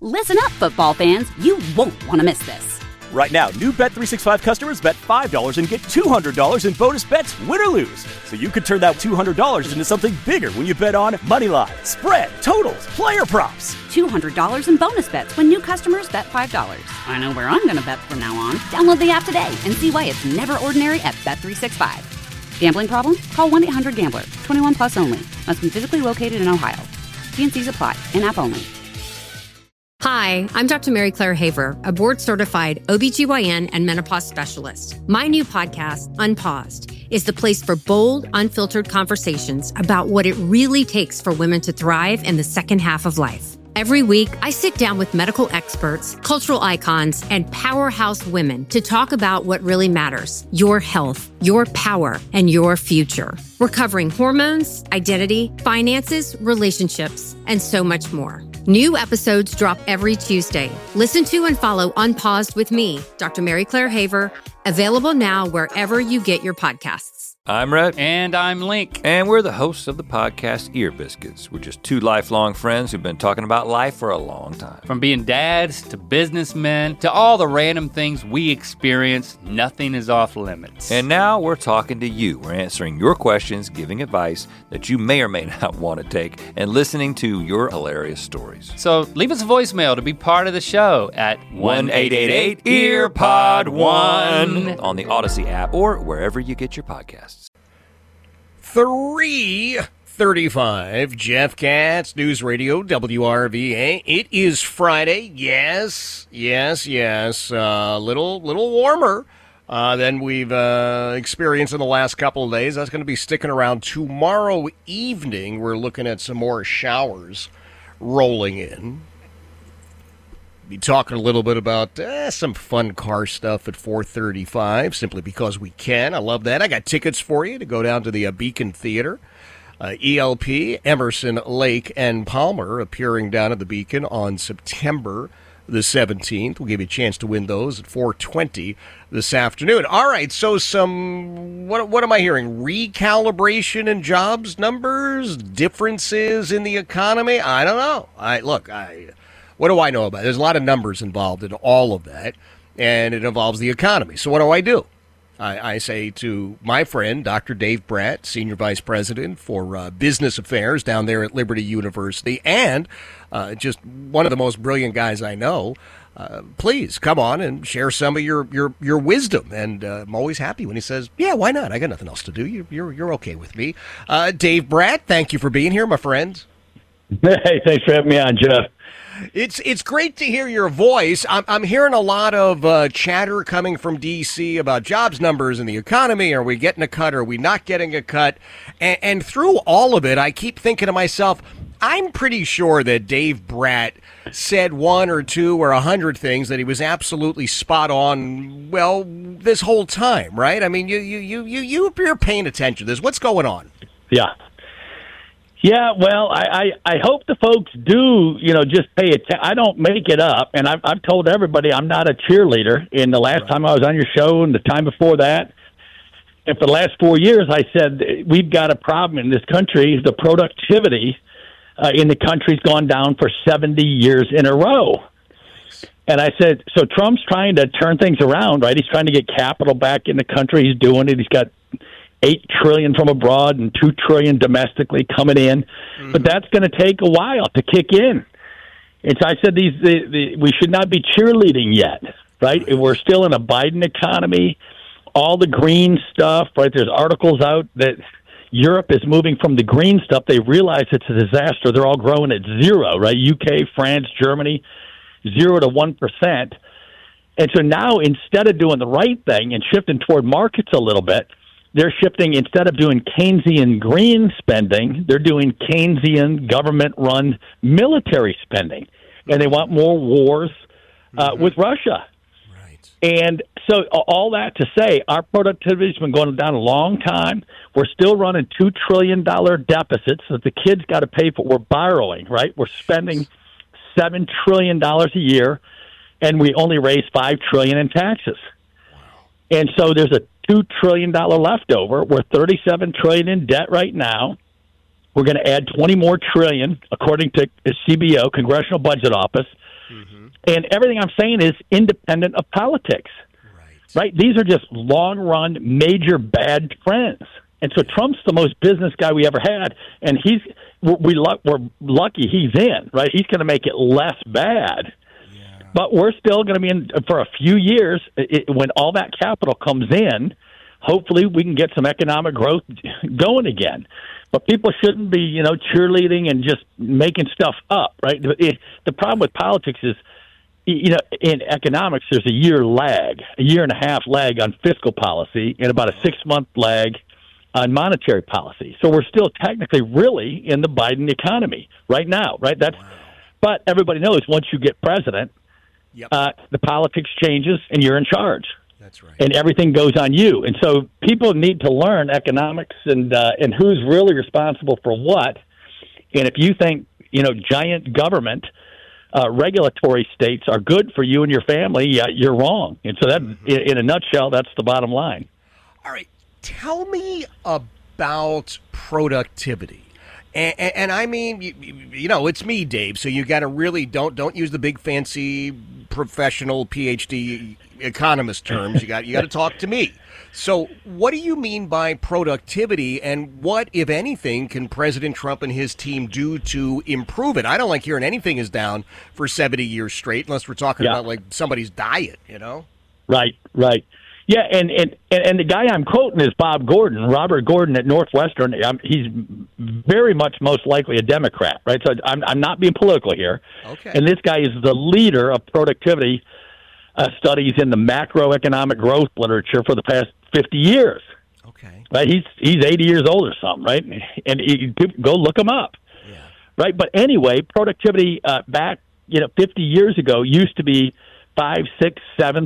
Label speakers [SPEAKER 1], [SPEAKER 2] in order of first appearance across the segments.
[SPEAKER 1] Listen up, football fans. You won't want to miss this.
[SPEAKER 2] Right now, new Bet365 customers bet $5 and get $200 in bonus bets, win or lose. So you could turn that $200 into something bigger when you bet on money line, spread, totals, player props.
[SPEAKER 1] $200 in bonus bets when new customers bet $5. I know where I'm going to bet from now on. Download the app today and see why it's never ordinary at Bet365. Gambling problem? Call 1-800-GAMBLER. 21 plus only. Must be physically located in Ohio. T&Cs apply. In-app only.
[SPEAKER 3] Hi, I'm Dr. Mary Claire Haver, a board-certified OBGYN and menopause specialist. My new podcast, Unpaused, is the place for bold, unfiltered conversations about what it really takes for women to thrive in the second half of life. Every week, I sit down with medical experts, cultural icons, and powerhouse women to talk about what really matters: your health, your power, and your future. We're covering hormones, identity, finances, relationships, and so much more. New episodes drop every Tuesday. Listen to and follow Unpaused with me, Dr. Mary Claire Haver, available now wherever you get your podcasts.
[SPEAKER 4] I'm Rhett.
[SPEAKER 5] And I'm Link.
[SPEAKER 4] And we're the hosts of the podcast Ear Biscuits. We're just two lifelong friends who've been talking about life for a long time.
[SPEAKER 5] From being dads to businessmen to all the random things we experience, nothing is off limits.
[SPEAKER 4] And now we're talking to you. We're answering your questions, giving advice that you may or may not want to take, and listening to your hilarious stories.
[SPEAKER 5] So leave us a voicemail to be part of the show at
[SPEAKER 4] 1-888-EARPOD-1 on the Odyssey app or wherever you get your podcasts.
[SPEAKER 6] 3:35, Jeff Katz, News Radio, WRVA. It is Friday. Yes. A little warmer than we've experienced in the last couple of days. That's going to be sticking around tomorrow evening. We're looking at some more showers rolling in. Be talking a little bit about some fun car stuff at 4:35, simply because we can. I love that. I got tickets for you to go down to the Beacon Theater. ELP, Emerson, Lake, and Palmer appearing down at the Beacon on September the 17th. We'll give you a chance to win those at 4:20 this afternoon. All right, so what am I hearing? Recalibration in jobs numbers? Differences in the economy? I don't know. What do I know about it? There's a lot of numbers involved in all of that, and it involves the economy. So what do? I say to my friend, Dr. Dave Bratt, Senior Vice President for Business Affairs down there at Liberty University, and just one of the most brilliant guys I know, please come on and share some of your wisdom. And I'm always happy when he says, yeah, why not? I got nothing else to do. You're okay with me. Dave Bratt, thank you for being here, my friend.
[SPEAKER 7] Hey, thanks for having me on, Jeff.
[SPEAKER 6] It's great to hear your voice. I'm hearing a lot of chatter coming from D.C. about jobs numbers and the economy. Are we getting a cut? Are we not getting a cut? And through all of it, I keep thinking to myself, I'm pretty sure that Dave Bratt said one or two or 100 things that he was absolutely spot on, well, this whole time, right? I mean, you're paying attention to this. What's going on?
[SPEAKER 7] Yeah, well, I hope the folks do, just pay attention. I don't make it up, and I've told everybody I'm not a cheerleader. In the last time I was on your show and the time before that, and for the last 4 years, I said we've got a problem in this country. The productivity in the country's gone down for 70 years in a row. And I said, so Trump's trying to turn things around, right? He's trying to get capital back in the country. He's doing it. He's got $8 trillion from abroad and $2 trillion domestically coming in, but that's going to take a while to kick in. And so I said, we should not be cheerleading yet, right? We're still in a Biden economy. All the green stuff, right? There's articles out that Europe is moving from the green stuff. They realize it's a disaster. They're all growing at zero, right? UK, France, Germany, 0 to 1%. And so now, instead of doing the right thing and shifting toward markets a little bit, they're shifting. Instead of doing Keynesian green spending, they're doing Keynesian government-run military spending. And they want more wars with Russia.
[SPEAKER 6] Right.
[SPEAKER 7] And so all that to say, our productivity has been going down a long time. We're still running $2 trillion deficits that the kids got to pay for. We're borrowing, right? We're spending $7 trillion a year, and we only raise $5 trillion in taxes. And so there's a $2 trillion leftover. We're $37 trillion in debt right now. We're going to add 20 more trillion, according to CBO, Congressional Budget Office, And everything I'm saying is independent of politics. Right? These are just long-run, major bad trends. And so Trump's the most business guy we ever had, and we're lucky he's in, right? He's going to make it less bad. But we're still going to be in for a few years. When all that capital comes in, hopefully we can get some economic growth going again. But people shouldn't be, cheerleading and just making stuff up, right? The problem with politics is, in economics, there's a year and a half lag on fiscal policy and about a 6-month lag on monetary policy. So we're still technically really in the Biden economy right now, right? But everybody knows once you get president, the politics changes and you're in charge.
[SPEAKER 6] That's right.
[SPEAKER 7] And everything goes on you. And so people need to learn economics and who's really responsible for what. And if you think, giant government regulatory states are good for you and your family, you're wrong. And so that, in a nutshell, that's the bottom line.
[SPEAKER 6] All right. Tell me about productivity. And I mean, it's me, Dave. So you got to really don't use the big fancy professional PhD economist terms. You got to talk to me. So what do you mean by productivity, and what, if anything, can President Trump and his team do to improve it? I don't like hearing anything is down for 70 years straight, unless we're talking about like somebody's diet,
[SPEAKER 7] Right. Yeah, and the guy I'm quoting is Bob Gordon, Robert Gordon at Northwestern. He's very much most likely a Democrat, right? So I'm not being political here.
[SPEAKER 6] Okay.
[SPEAKER 7] And this guy is the leader of productivity studies in the macroeconomic growth literature for the past 50 years.
[SPEAKER 6] Okay.
[SPEAKER 7] Right? He's 80 years old or something, right? And go look him up.
[SPEAKER 6] Yeah.
[SPEAKER 7] Right? But anyway, productivity back 50 years ago used to be 5, 6,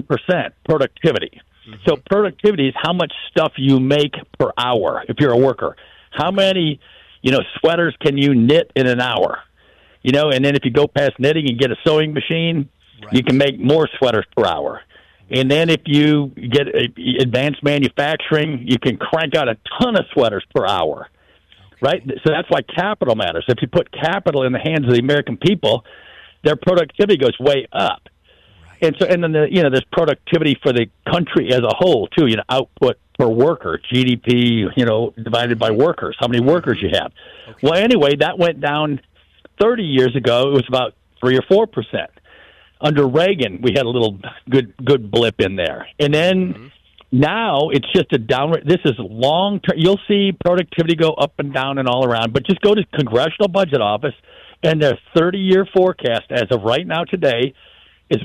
[SPEAKER 7] 7% productivity. So productivity is how much stuff you make per hour if you're a worker. How many, sweaters can you knit in an hour? And then if you go past knitting and get a sewing machine, you can make more sweaters per hour. And then if you get advanced manufacturing, you can crank out a ton of sweaters per hour. Right? So that's why capital matters. If you put capital in the hands of the American people, their productivity goes way up. And so, and then there's productivity for the country as a whole too. Output per worker, GDP, divided by workers, how many workers you have. Okay. Well, anyway, that went down 30 years ago. It was about 3 or 4%. Under Reagan, we had a little good blip in there, and then now it's just a downward. This is long term. You'll see productivity go up and down and all around. But just go to Congressional Budget Office, and their 30-year forecast as of right now today is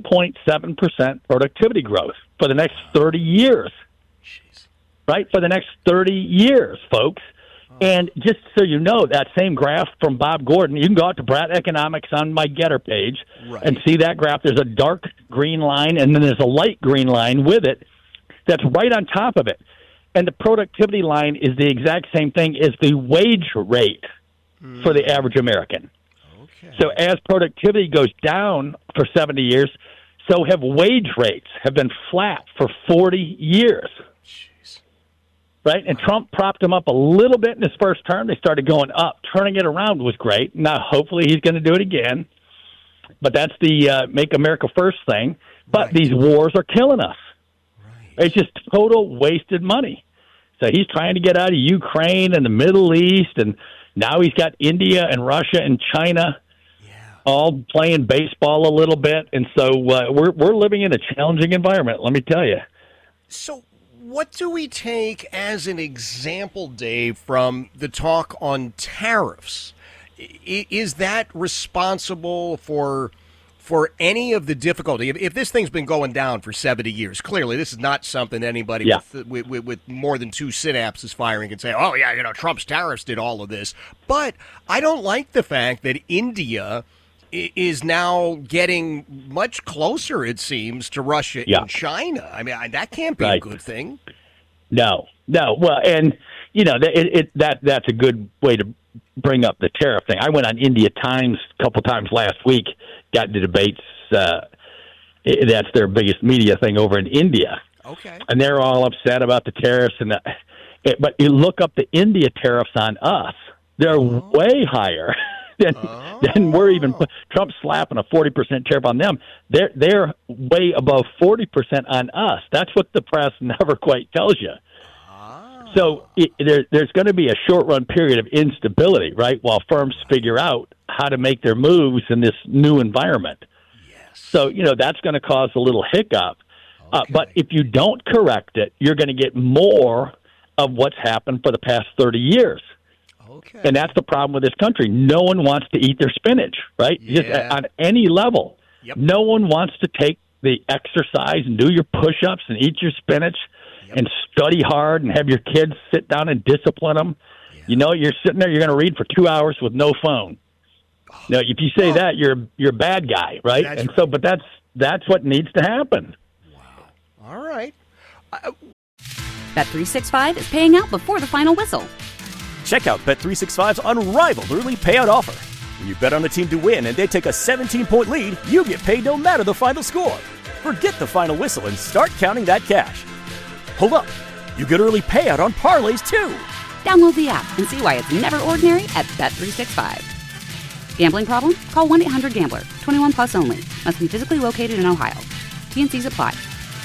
[SPEAKER 7] 1.7% productivity growth for the next 30 years.
[SPEAKER 6] Jeez.
[SPEAKER 7] Right? For the next 30 years, folks. And just so you know, that same graph from Bob Gordon, you can go out to Brat Economics on my Getter page and see that graph. There's a dark green line, and then there's a light green line with it that's right on top of it. And the productivity line is the exact same thing as the wage rate for the average American. So as productivity goes down for 70 years, so have wage rates have been flat for 40 years.
[SPEAKER 6] Jeez.
[SPEAKER 7] Right? And Trump propped them up a little bit in his first term. They started going up. Turning it around was great. Now, hopefully he's going to do it again. But that's the Make America First thing. But these wars are killing us. Right. It's just total wasted money. So he's trying to get out of Ukraine and the Middle East, and now he's got India and Russia and China all playing baseball a little bit, and so we're living in a challenging environment, let me tell you.
[SPEAKER 6] So what do we take as an example, Dave, from the talk on tariffs? Is that responsible for any of the difficulty? If this thing's been going down for 70 years, clearly this is not something anybody with more than 2 synapses firing can say, oh, yeah, Trump's tariffs did all of this. But I don't like the fact that India is now getting much closer, it seems, to Russia and China. I mean, that can't be a good thing. No. Well, and that's a good way to bring up the tariff thing. I went on India Times a couple times last week, got into debates. That's their biggest media thing over in India. Okay.
[SPEAKER 7] And they're all upset about the tariffs. But you look up the India tariffs on us, they're way higher then we're even Trump's slapping a 40% tariff on them. They're way above 40% on us. That's what the press never quite tells you. So there's going to be a short-run period of instability, right, while firms figure out how to make their moves in this new environment. Yes. So, that's going to cause a little hiccup. Okay. But if you don't correct it, you're going to get more of what's happened for the past 30 years. Okay. And that's the problem with this country. No one wants to eat their spinach, right?
[SPEAKER 6] Yeah.
[SPEAKER 7] Just on any level. Yep. No one wants to take the exercise and do your push-ups and eat your spinach. And study hard and have your kids sit down and discipline them. Yeah. You're sitting there, you're going to read for 2 hours with no phone. Now, if you say that, you're a bad guy, right? That's right. But that's what needs to happen.
[SPEAKER 6] Wow. All right.
[SPEAKER 1] Bet365 is paying out before the final whistle.
[SPEAKER 2] Check out Bet365's unrivaled early payout offer. When you bet on a team to win and they take a 17-point lead, you get paid no matter the final score. Forget the final whistle and start counting that cash. Hold up. You get early payout on parlays, too.
[SPEAKER 1] Download the app and see why it's never ordinary at Bet365. Gambling problem? Call 1-800-GAMBLER. 21 plus only. Must be physically located in Ohio. T&Cs apply.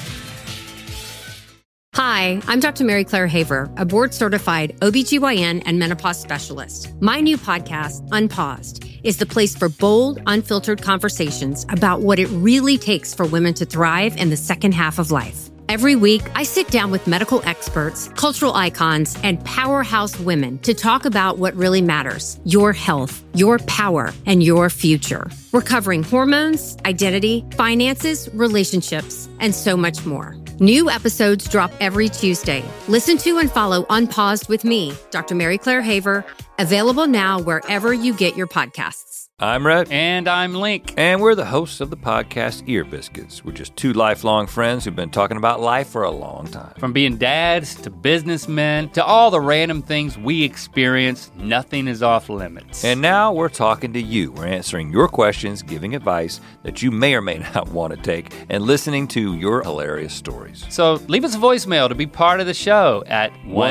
[SPEAKER 3] Hi, I'm Dr. Mary Claire Haver, a board-certified OBGYN and menopause specialist. My new podcast, Unpaused, is the place for bold, unfiltered conversations about what it really takes for women to thrive in the second half of life. Every week, I sit down with medical experts, cultural icons, and powerhouse women to talk about what really matters: your health, your power, and your future. We're covering hormones, identity, finances, relationships, and so much more. New episodes drop every Tuesday. Listen to and follow Unpaused with me, Dr. Mary Claire Haver, available now wherever you get your podcasts.
[SPEAKER 4] I'm Rhett.
[SPEAKER 5] And I'm Link.
[SPEAKER 4] And we're the hosts of the podcast Ear Biscuits. We're just two lifelong friends who've been talking about life for a long time.
[SPEAKER 5] From being dads to businessmen to all the random things we experience, nothing is off limits.
[SPEAKER 4] And now we're talking to you. We're answering your questions, giving advice that you may or may not want to take, and listening to your hilarious stories.
[SPEAKER 5] So leave us a voicemail to be part of the show at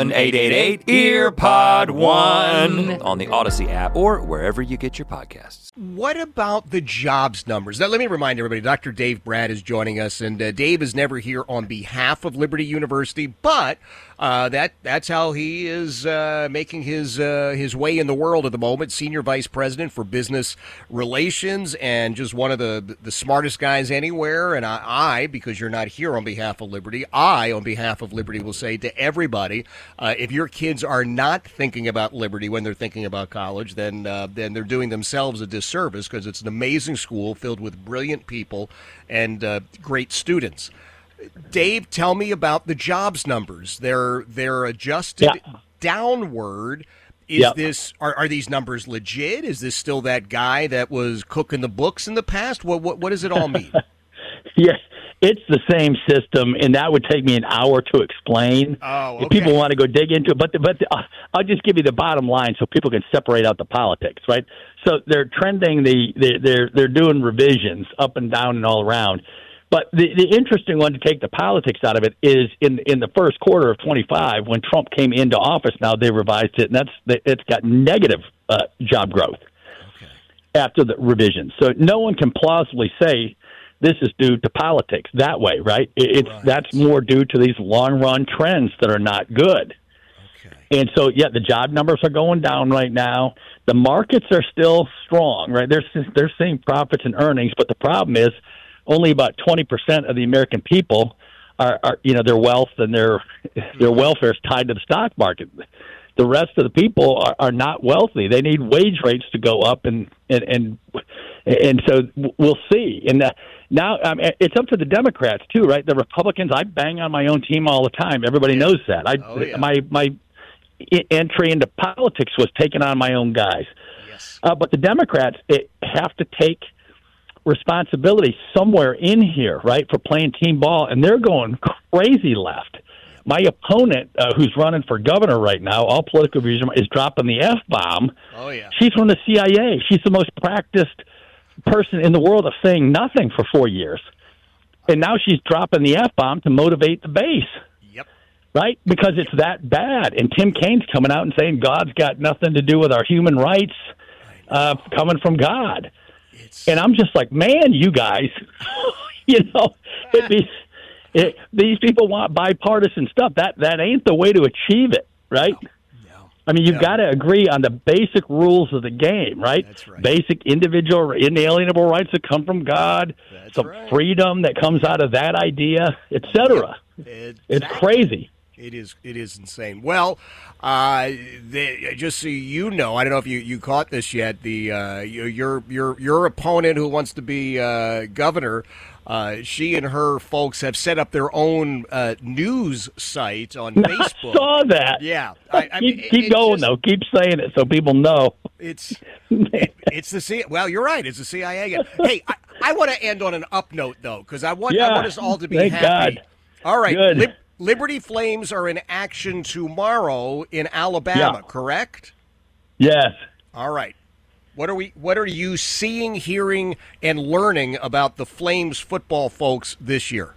[SPEAKER 4] 1-888-EARPOD1 on the Odyssey app or wherever you get your podcasts.
[SPEAKER 6] What about the jobs numbers? Now, let me remind everybody, Dr. Dave Brad is joining us, and Dave is never here on behalf of Liberty University, but that's how he is making his way in the world at the moment. Senior Vice President for Business Relations, and just one of the smartest guys anywhere. And I, because you're not here on behalf of Liberty, on behalf of Liberty, will say to everybody, if your kids are not thinking about Liberty when they're thinking about college, then they're doing themselves a disservice, because it's an amazing school filled with brilliant people and great students. Dave, tell me about the jobs numbers. They're adjusted downward. Are these numbers legit? Is this still that guy that was cooking the books in the past? What does it all mean?
[SPEAKER 7] Yes, it's the same system, and that would take me an hour to explain.
[SPEAKER 6] Oh, okay.
[SPEAKER 7] If people want to go dig into it, but I'll just give you the bottom line so people can separate out the politics, right? So they're trending they're doing revisions up and down and all around. But the interesting one to take the politics out of it is in the first quarter of 25, when Trump came into office. Now they revised it, and it's got negative job growth after the revision. So no one can plausibly say this is due to politics that way, right? That's more due to these long run trends that are not good. Okay. And so the job numbers are going down right now. The markets are still strong, right? They're seeing profits and earnings, but the problem is, only about 20% of the American people are their wealth and their welfare is tied to the stock market. The rest of the people are not wealthy. They need wage rates to go up, and so we'll see. And now it's up to the Democrats too, right? The Republicans, I bang on my own team all the time. Everybody knows that. My entry into politics was taking on my own guys. Yes. But the Democrats have to take responsibility somewhere in here, right, for playing team ball, and they're going crazy left. My opponent, who's running for governor right now, all political views, is dropping the F-bomb.
[SPEAKER 6] Oh, yeah.
[SPEAKER 7] She's from the CIA. She's the most practiced person in the world of saying nothing for 4 years. And now she's dropping the F-bomb to motivate the base.
[SPEAKER 6] Yep.
[SPEAKER 7] Right? Because it's that bad. And Tim Kaine's coming out and saying God's got nothing to do with our human rights. coming from God. And I'm just like, man, you guys, these people want bipartisan stuff. That ain't the way to achieve it, right? No. I mean, you've got to agree on the basic rules of the game, right? That's right. Basic individual, inalienable rights that come from God, some freedom that comes out of that idea, etc. It's crazy.
[SPEAKER 6] It is insane. Well, just so you know, I don't know if you caught this yet. Your opponent who wants to be governor, she and her folks have set up their own news site on Facebook.
[SPEAKER 7] I saw that.
[SPEAKER 6] Yeah,
[SPEAKER 7] keep going though. Keep saying it so people know.
[SPEAKER 6] It's the CIA. Well, you're right. It's the CIA again. Hey, I want to end on an up note though, because I want us all to be
[SPEAKER 7] thank
[SPEAKER 6] happy.
[SPEAKER 7] God.
[SPEAKER 6] All right.
[SPEAKER 7] Good.
[SPEAKER 6] Liberty Flames are in action tomorrow in Alabama, correct?
[SPEAKER 7] Yes.
[SPEAKER 6] All right. What are you seeing, hearing, and learning about the Flames football folks this year?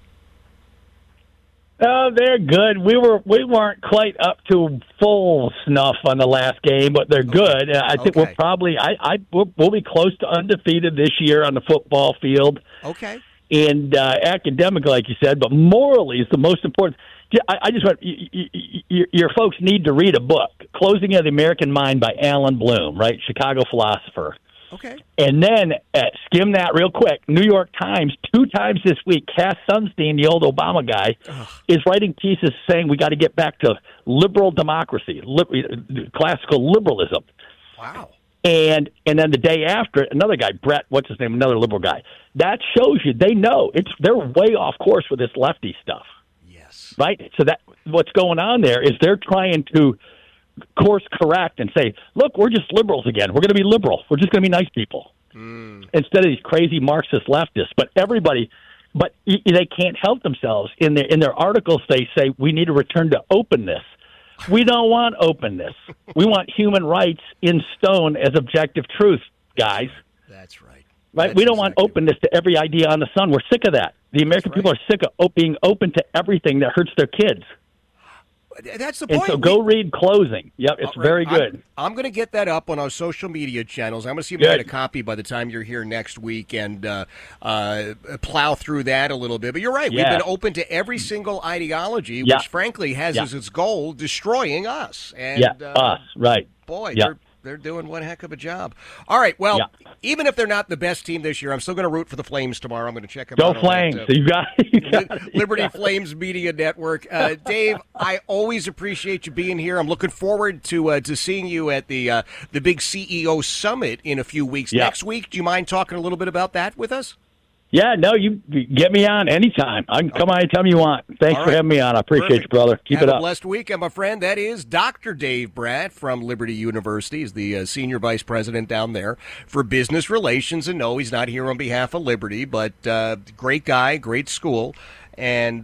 [SPEAKER 7] Oh, they're good. We weren't quite up to full snuff on the last game, but they're good. I think we'll probably we'll be close to undefeated this year on the football field.
[SPEAKER 6] Okay.
[SPEAKER 7] And academically, like you said, but morally is the most important. I just want your folks need to read a book, Closing of the American Mind by Alan Bloom, right? Chicago philosopher.
[SPEAKER 6] Okay.
[SPEAKER 7] And then skim that real quick. New York Times, 2 times this week, Cass Sunstein, the old Obama guy, is writing pieces saying we got to get back to liberal democracy, classical liberalism.
[SPEAKER 6] Wow.
[SPEAKER 7] And then the day after, another guy, Brett, what's his name, another liberal guy. That shows you they know they're way off course with this lefty stuff.
[SPEAKER 6] Yes.
[SPEAKER 7] Right? So that what's going on there is they're trying to course correct and say, look, we're just liberals again. We're going to be liberal. We're just going to be nice people. Instead of these crazy Marxist leftists. But they can't help themselves. In their articles, they say we need to return to openness. We don't want openness. We want human rights in stone as objective truth, guys.
[SPEAKER 6] That's right.
[SPEAKER 7] Right? We don't want openness to every idea on the sun. We're sick of that. The American people are sick of being open to everything that hurts their kids.
[SPEAKER 6] That's the point.
[SPEAKER 7] And so go read Closing. Yep, it's very good.
[SPEAKER 6] I'm going to get that up on our social media channels. I'm going to see if I get a copy by the time you're here next week and plow through that a little bit. But you're right. We've been open to every single ideology, which frankly has as its goal destroying us. And,
[SPEAKER 7] us, right.
[SPEAKER 6] Boy, they're doing one heck of a job. All right, well, even if they're not the best team this year, I'm still going to root for the Flames tomorrow. I'm going to check them out.
[SPEAKER 7] Go Flames. You got it.
[SPEAKER 6] Liberty Flames Media Network. Dave, I always appreciate you being here. I'm looking forward to seeing you at the big CEO Summit in a few weeks. Next week, do you mind talking a little bit about that with us?
[SPEAKER 7] Yeah, no, you get me on anytime. I can come on anytime you want. Thanks for having me on. I appreciate you, brother. Keep it up.
[SPEAKER 6] Have a blessed weekend, my friend. That is Dr. Dave Brat from Liberty University. He's the senior vice president down there for business relations. And no, he's not here on behalf of Liberty, but great guy, great school. And,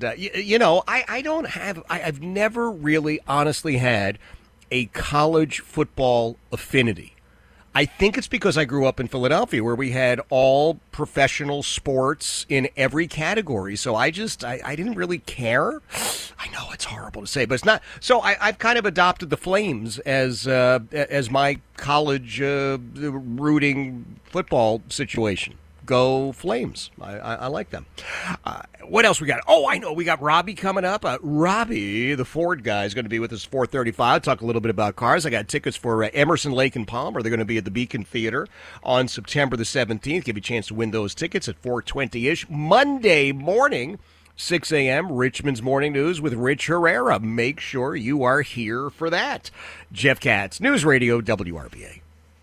[SPEAKER 6] I've never really honestly had a college football affinity. I think it's because I grew up in Philadelphia where we had all professional sports in every category. So I didn't really care. I know it's horrible to say, but it's not. So I've kind of adopted the Flames as my college rooting football situation. Go Flames. I like them. What else we got? Oh, I know. We got Robbie coming up. Robbie, the Ford guy, is going to be with us 4:35. I'll talk a little bit about cars. I got tickets for Emerson, Lake and Palmer. They're going to be at the Beacon Theater on September the 17th. Give you a chance to win those tickets at 4:20-ish. Monday morning, 6 a.m., Richmond's Morning News with Rich Herrera. Make sure you are here for that. Jeff Katz, News Radio WRVA.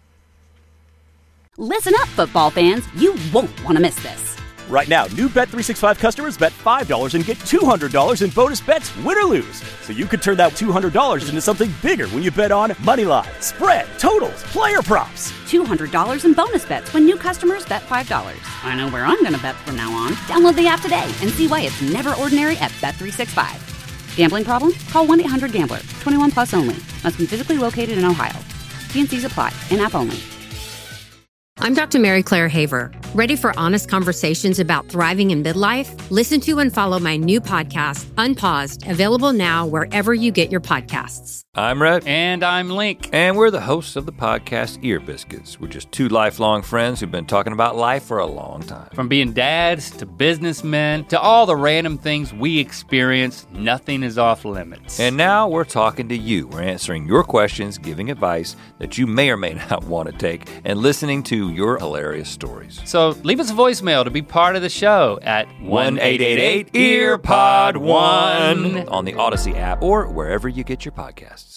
[SPEAKER 1] Listen up, football fans. You won't want to miss this.
[SPEAKER 2] Right now, new Bet365 customers bet $5 and get $200 in bonus bets, win or lose. So you could turn that $200 into something bigger when you bet on moneyline, spread, totals, player props.
[SPEAKER 1] $200 in bonus bets when new customers bet $5. I know where I'm going to bet from now on. Download the app today and see why it's never ordinary at Bet365. Gambling problem? Call 1-800-GAMBLER. 21 plus only. Must be physically located in Ohio. T&Cs apply. In-app only.
[SPEAKER 3] I'm Dr. Mary Claire Haver. Ready for honest conversations about thriving in midlife? Listen to and follow my new podcast, Unpaused, available now wherever you get your podcasts.
[SPEAKER 4] I'm Rhett.
[SPEAKER 5] And I'm Link.
[SPEAKER 4] And we're the hosts of the podcast Ear Biscuits. We're just two lifelong friends who've been talking about life for a long time.
[SPEAKER 5] From being dads to businessmen to all the random things we experience, nothing is off limits.
[SPEAKER 4] And now we're talking to you. We're answering your questions, giving advice that you may or may not want to take, and listening to your hilarious stories.
[SPEAKER 5] So leave us a voicemail to be part of the show at
[SPEAKER 4] 1-888-EARPOD1 on the Odyssey app or wherever you get your podcasts.